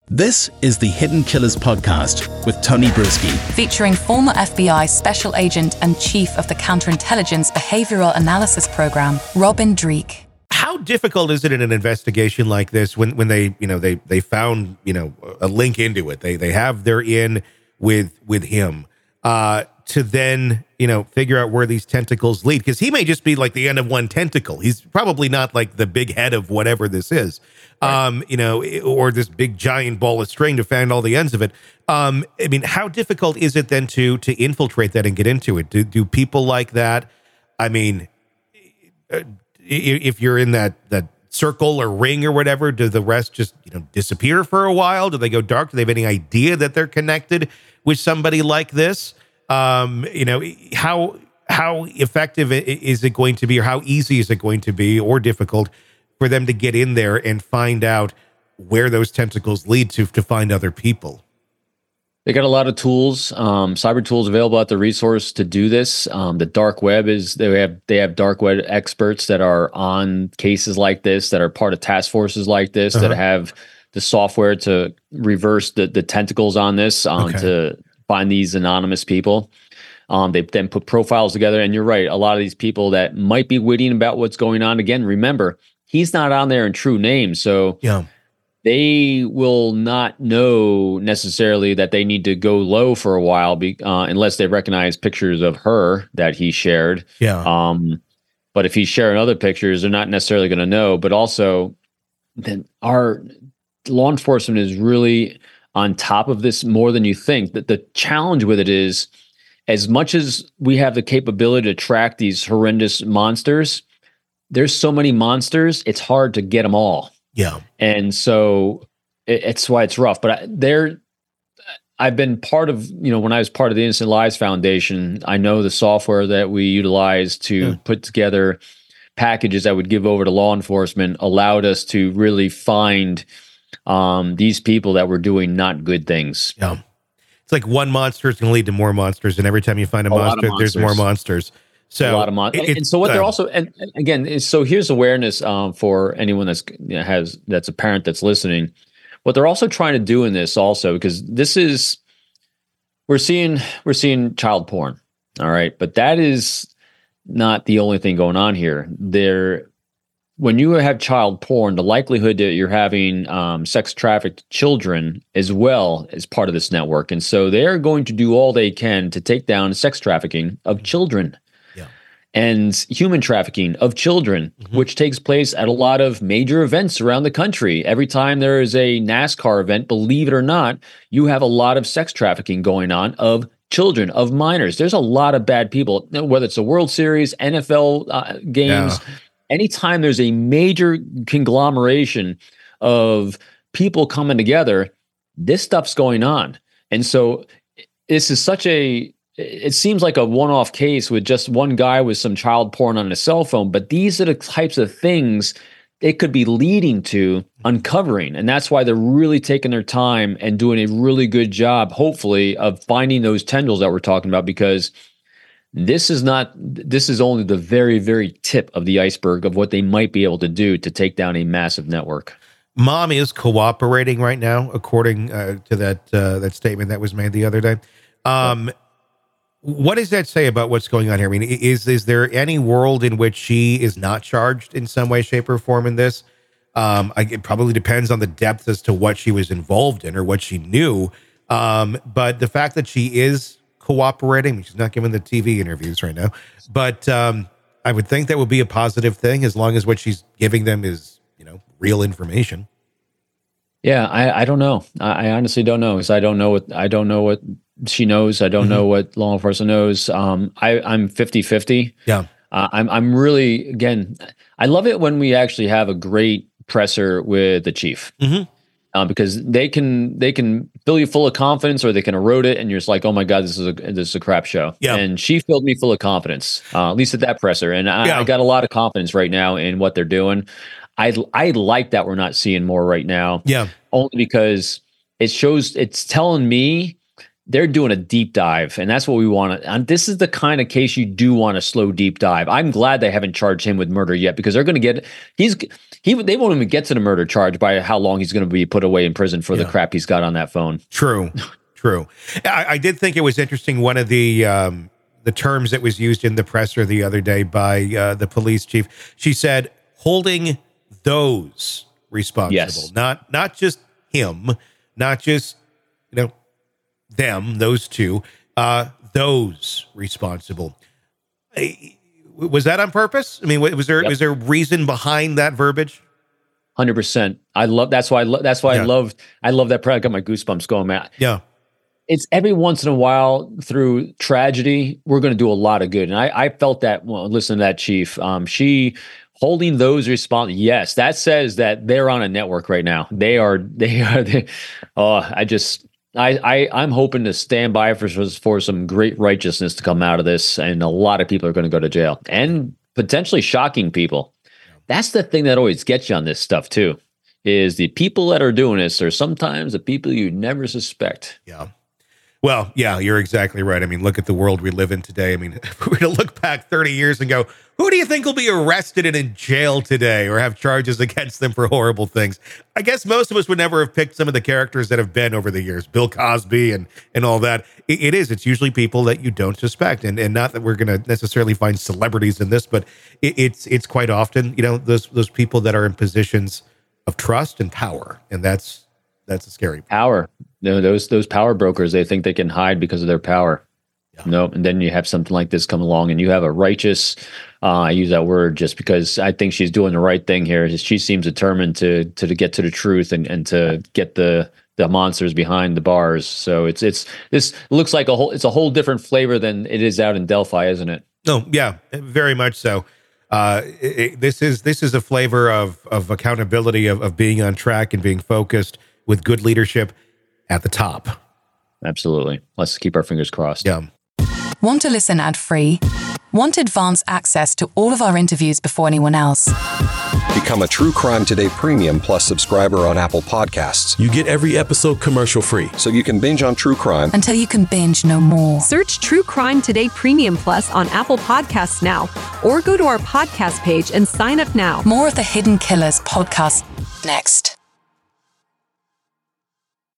This is the Hidden Killers podcast with Tony Brueski, featuring former FBI Special Agent and Chief of the Counterintelligence Behavioral Analysis Program, Robin Dreeke. How difficult is it in an investigation like this when they found a link into it? They have their in with him to then figure out where these tentacles lead, because he may just be like the end of one tentacle. He's probably not like the big head of whatever this is, right. Or this big giant ball of string to find all the ends of it. How difficult is it then to infiltrate that and get into it? Do people like that? If you're in that circle or ring or whatever, do the rest just disappear for a while? Do they go dark? Do they have any idea that they're connected with somebody like this? How effective is it going to be, or how easy is it going to be, or difficult for them to get in there and find out where those tentacles lead to find other people? They got a lot of tools, cyber tools available at the resource to do this. The dark web they have dark web experts that are on cases like this, that are part of task forces like this, that have the software to reverse the tentacles on this, to find these anonymous people. They then put profiles together, and you're right, a lot of these people that might be witty about what's going on. Again, remember, he's not on there in true name, so they will not know necessarily that they need to go low for a while, unless they recognize pictures of her that he shared. But if he's sharing other pictures, they're not necessarily going to know. But also, then our law enforcement is really on top of this more than you think. That the challenge with it is, as much as we have the capability to track these horrendous monsters, there's so many monsters, it's hard to get them all. Yeah. And so it's why it's rough. But I've been part of, when I was part of the Innocent Lives Foundation, I know the software that we utilized to put together packages that would give over to law enforcement allowed us to really find these people that were doing not good things. Yeah. It's like one monster is going to lead to more monsters, and every time you find a monster, there's more monsters. So a lot of monsters. And so what they're also, and again, so here's awareness for anyone that's a parent that's listening. What they're also trying to do in this also, because this is, we're seeing child porn, all right, but that is not the only thing going on here. When you have child porn, the likelihood that you're having sex trafficked children as well is part of this network. And so they're going to do all they can to take down sex trafficking of children and human trafficking of children, which takes place at a lot of major events around the country. Every time there is a NASCAR event, believe it or not, you have a lot of sex trafficking going on of children, of minors. There's a lot of bad people, whether it's a World Series, NFL games. Yeah. Anytime there's a major conglomeration of people coming together, this stuff's going on. And so this is it seems like a one-off case with just one guy with some child porn on a cell phone, but these are the types of things it could be leading to uncovering. And that's why they're really taking their time and doing a really good job, hopefully, of finding those tendrils that we're talking about, because this is only the very, very tip of the iceberg of what they might be able to do to take down a massive network. Mom is cooperating right now, according to that statement that was made the other day. What does that say about what's going on here? I mean, is there any world in which she is not charged in some way, shape, or form in this? It probably depends on the depth as to what she was involved in or what she knew. But the fact that she is cooperating, she's not giving the TV interviews right now, but I would think that would be a positive thing, as long as what she's giving them is, real information. Yeah, I don't know. I honestly don't know, because I don't know what she knows. I don't know what law enforcement knows. I'm 50-50. Yeah. I'm really, again, I love it when we actually have a great presser with the chief. Because they can fill you full of confidence, or they can erode it, and you're just like, oh my God, this is a crap show. Yeah. And she filled me full of confidence, at least at that presser. And I got a lot of confidence right now in what they're doing. I like that we're not seeing more right now. Yeah. Only because it's telling me they're doing a deep dive, and that's what we want to. And this is the kind of case you do want a slow deep dive. I'm glad they haven't charged him with murder yet, because they're going to get they won't even get to the murder charge by how long he's going to be put away in prison for the crap he's got on that phone. True. I did think it was interesting. One of the terms that was used in the presser the other day by the police chief, she said, holding those responsible, yes. not just him, not just them, those two, those responsible. Was that on purpose? I mean, was there reason behind that verbiage? 100%. I love. That's why I love that. I got my goosebumps going, man. Yeah. It's every once in a while through tragedy, we're going to do a lot of good. And I felt that, listen to that chief. She holding those responsible. Yes, that says that they're on a network right now. I'm hoping to stand by for some great righteousness to come out of this. And a lot of people are going to go to jail, and potentially shocking people. That's the thing that always gets you on this stuff too, is the people that are doing this are sometimes the people you never suspect. Yeah. Well, yeah, you're exactly right. I mean, look at the world we live in today. I mean, if we were to look back 30 years and go, who do you think will be arrested and in jail today or have charges against them for horrible things? I guess most of us would never have picked some of the characters that have been over the years, Bill Cosby and all that. It's usually people that you don't suspect. And not that we're going to necessarily find celebrities in this, but it's quite often, those people that are in positions of trust and power. And that's a scary power. Those power brokers, they think they can hide because of their power. Yeah. Nope. And then you have something like this come along, and you have a righteous, I use that word just because I think she's doing the right thing here. She seems determined to get to the truth and to get the monsters behind the bars. So this looks like it's a whole different flavor than it is out in Delphi, isn't it? Oh yeah, very much so. This is a flavor of accountability, of being on track and being focused with good leadership at the top. Absolutely. Let's keep our fingers crossed. Yeah. Want to listen ad-free? Want advanced access to all of our interviews before anyone else? Become a True Crime Today Premium Plus subscriber on Apple Podcasts. You get every episode commercial-free, so you can binge on true crime until you can binge no more. Search True Crime Today Premium Plus on Apple Podcasts now, or go to our podcast page and sign up now. More of the Hidden Killers podcast next.